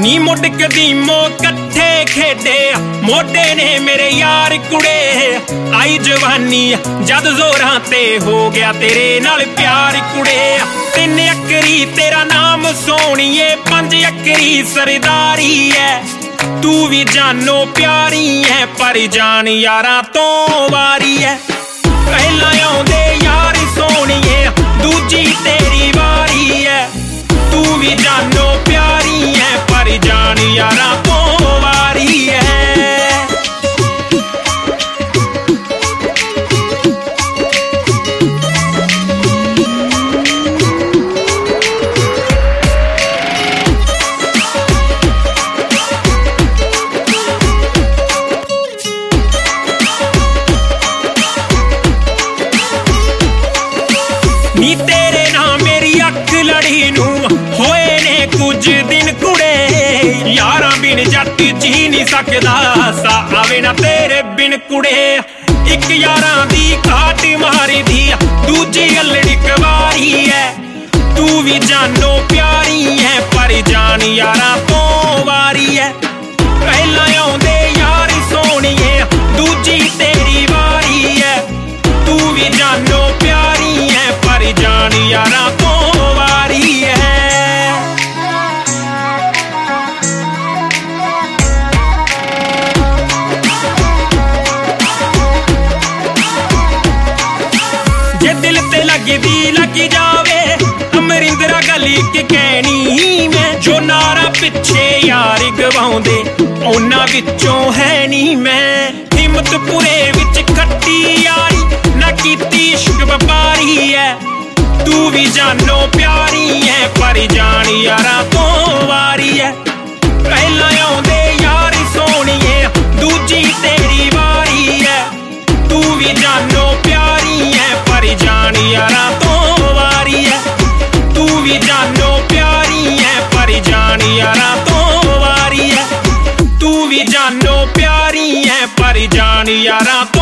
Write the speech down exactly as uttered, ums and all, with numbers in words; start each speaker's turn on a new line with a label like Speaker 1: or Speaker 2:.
Speaker 1: ਨੀ ਮੁੱਢ ਕਦੀਮੋਂ ਇਕੱਠੇ ਖੇਡੇ ਮੋਢੇ ਨੇ ਮੇਰੇ ਯਾਰ ਕੁੜੇ। ਆਈ ਜਵਾਨੀ ਜਦ ਜ਼ੋਰਾਂ ਤੇ ਹੋ ਗਿਆ ਤੇਰੇ ਨਾਲ ਪਿਆਰ ਕੁੜੇ। ਤਿੰਨ ਅੱਖਰੀ ਤੇਰਾ ਨਾਮ ਸੋਹਣੀਏ, ਪੰਜ ਅੱਖਰੀ ਸਰਦਾਰੀ ਐ। ਤੂੰ ਵੀ ਜਾਨੋ ਪਿਆਰੀ ਐ ਪਰ ਜਾਨ ਯਾਰਾਂ ਤੋਂ ਵਾਰੀ ਐ। ਪਹਿਲਾਂ ਆਉਂਦੇ ਯਾਰ ਸੋਹਣੀਏ ਦੂਜੀ ਤੇਰੀ ਵਾਰੀ ਐ। ਤੂੰ ਵੀ ਜਾਨੋ ਪਿਆਰੀ ਐ ਪਰ ਜਾਨ ਯਾਰਾਂ ਤੋਂ ਵਾਰੀ ਐ। ਨੀ ਤੇਰੇ ਨਾਲ ਮੇਰੀ ਅੱਖ ਲੜੀ ਨੂੰ ਹੋਏ ਨੇ ਕੁਝ ਦਿਨ ਕੁੜੇ। ਯਾਰਾਂ ਬਿਨ ਜੱਟ ਜੀ ਨਹੀਂ ਸਕਦਾ, ਸਾ ਆਵੇ ਨਾ ਤੇਰੇ ਬਿਨ ਕੁੜੇ। ਇੱਕ ਯਾਰਾਂ ਦੀ ਘਾਟ ਮਾਰਦੀ ਦੂਜੀ ਅਲੜੀ ਕਵਾਰੀ ਐ। ਤੂੰ ਵੀ ਜਾਨੋ ਪਿਆਰੀ ਐ ਪਰ ਜਾਨ ਯਾਰਾਂ ਤੋਂ ਵਾਰੀ ਐ। ਪਹਿਲਾਂ ਆਉਂਦੇ ਯਾਰ ਸੋਹਣੀਏ ਦੂਜੀ ਤੇਰੀ ਵਾਰੀ ਐ। ਤੂੰ ਵੀ ਜਾਨੋ ਪਿਆਰੀ ਐ ਪਰ ਜਾਨ ਯਾਰਾਂ ਤੋਂ ਵਾਰੀ ਐ। ਜੇ ਦਿਲ ਤੇ ਲੱਗਦੀ ਲੱਗ ਜਾਵੇ ਅਮਰਿੰਦਰਾ ਗਲੀ ਕਿ ਕਹਿਣੀ ਮੈਂ। ਜੋ ਨਾਰਾ ਪਿੱਛੇ ਯਾਰ ਗਵਾਉਂਦੇ ਉਹਨਾਂ ਵਿੱਚੋਂ ਹੈ ਨਹੀਂ ਮੈਂ। ਹਿੰਮਤਪੁਰੇ ਵਿੱਚ ਖੱਟੀ ਯਾਰੀ ਨਾ ਕੀਤੀ ਇਸ਼ਕ ਵਪਾਰੀ ਐ। ਤੂੰ ਵੀ ਜਾਨੋ ਪਿਆਰੀ ਐ ਪਰ ਜਾਨ ਯਾਰਾਂ ਤੋਂ ਵਾਰੀ ਐ। ਪਹਿਲਾਂ ਆਉਂਦੇ ਯਾਰ ਸੋਹਣੀਏ ਦੂਜੀ ਤੇਰੀ ਵਾਰੀ ਐ। ਤੂੰ ਵੀ ਜਾਨੋ ਪਿਆਰੀ ਐ ਪਰ ਜਾਨ ਯਾਰਾਂ ਤੋਂ ਵਾਰੀ ਐ। ਤੂੰ ਵੀ ਜਾਨੋ ਪਿਆਰੀ ਐ ਪਰ ਜਾਨ ਯਾਰਾਂ ਤੋਂ ਵਾਰੀ ਐ। ਤੂੰ ਵੀ ਜਾਨੋ ਪਿਆਰੀ ਐ ਪਰ ਜਾਨ ਯਾਰਾਂ